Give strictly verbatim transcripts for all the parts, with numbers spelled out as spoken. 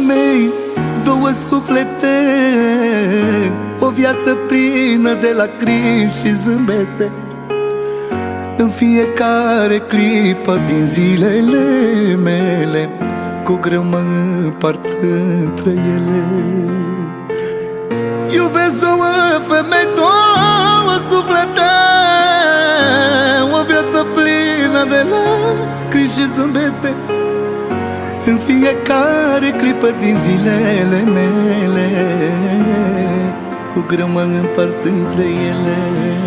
mei, două suflete, o viață plină de lacrimi și zâmbete. În fiecare clipă din zilele mele, cu greu mă împart între ele. Iubesc două femei, două suflete, o viață plină de lacrimi și zâmbete. În fiecare clipă din zilele mele, cu greu mă împart între ele.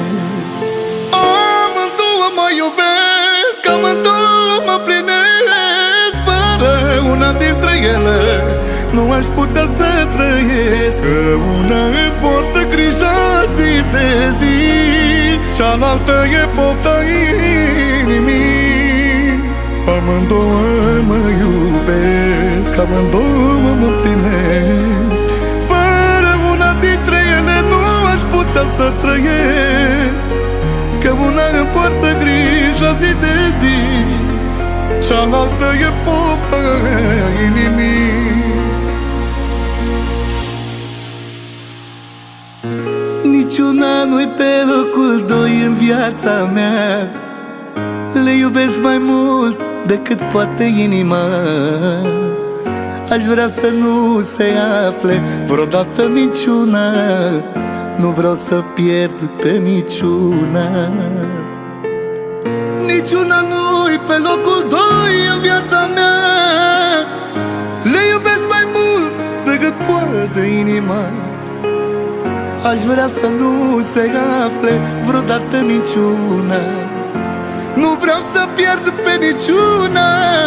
Amândouă mă iubesc, amândouă mă plinesc, fără una dintre ele nu aș putea să trăiesc. Că una îmi poartă grija zi de zi, cealaltă e pofta inimii. Amândouă mă iubesc, amândouă mă plinesc, fără una dintre ele nu aș putea să trăiesc. Că una îmi poartă grija zi de zi, cealaltă e pofta inimii. Niciuna nu-i pe locul doi în viața mea, le iubesc mai mult decât poate inima. Aș vrea să nu se afle vreodată minciuna, nu vreau să pierd pe niciuna. Niciuna nu-i pe locul doi în viața mea, le iubesc mai mult decât poate inima. Aș vrea să nu se afle vreodată niciuna, nu vreau să pierd pe niciuna.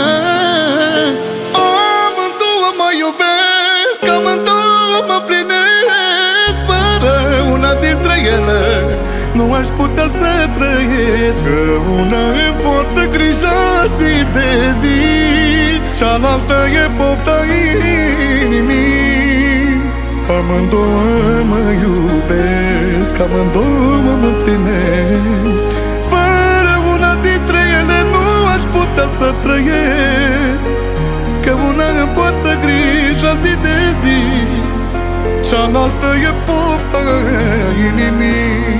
Amândouă mă iubesc, amândouă mă plinesc, fără una dintre ele nu aș putea să trăiesc. Că una îmi poartă grija zi de zi, cealaltă e pofta inimii. Amândouă mă iubesc, amândouă mă plinesc, fără una dintre ele nu aș putea să trăiesc. Că una îmi poartă grija zi de zi, cealaltă e pofta inimii.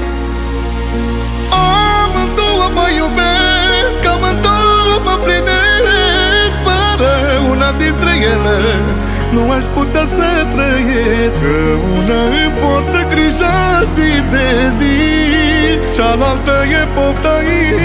Amândouă mă iubesc, amândouă mă plinesc, fără una dintre ele nu aș putea să trăiesc. Că una îmi poartă grija zi de zi, cealaltă e pofta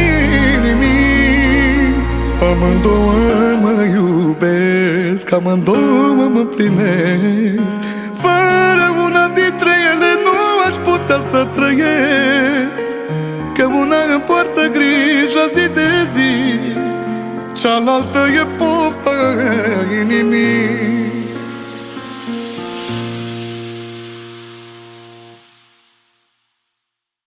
inimii. Amândouă mă iubesc, amândouă mă plinesc, fără una dintre ele nu aș putea să trăiesc. Că una îmi poartă grija zi de zi, cealaltă e pofta inimii.